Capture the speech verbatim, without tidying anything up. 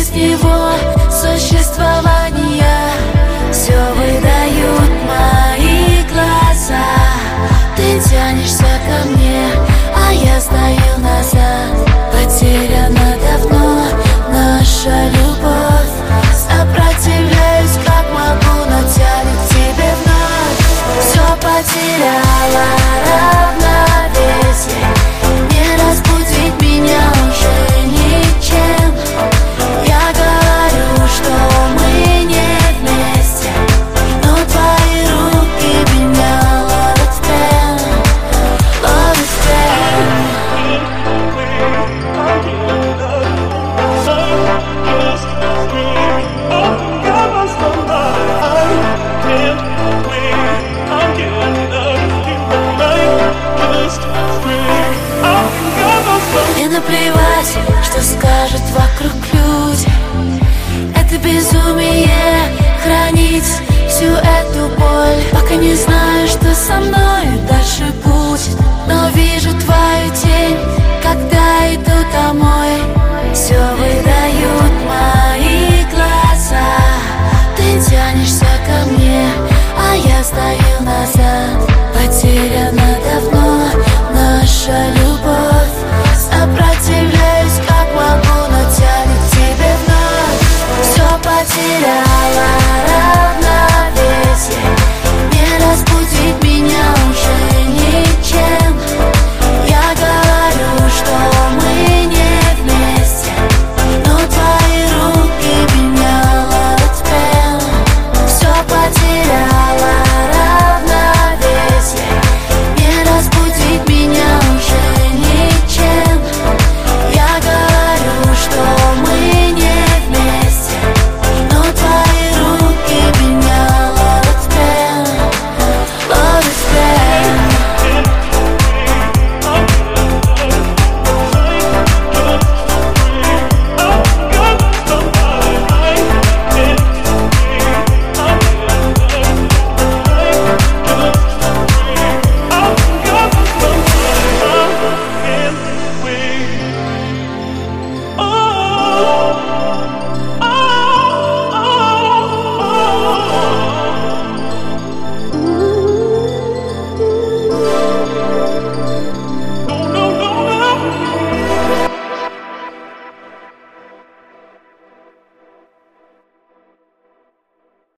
из него существования. Все выдают мои глаза. Ты тянешься ко мне, а я стою назад. Потеряна давно наша любовь. Сопротивляюсь как могу, но тянет к тебе вновь. Все потеряла равновесие. Не разбудить меня уже ничем. Я говорю, что мы не вместе, но твои руки меня ловят в плен, ловят в плен. Мне наплевать, что скажут вокруг люди. Это безумие хранить всю эту боль. Пока не знаю, что со мной дальше будет, но вижу твою тень, когда иду домой. Все выдают мои глаза. Ты тянешься ко мне, а я стою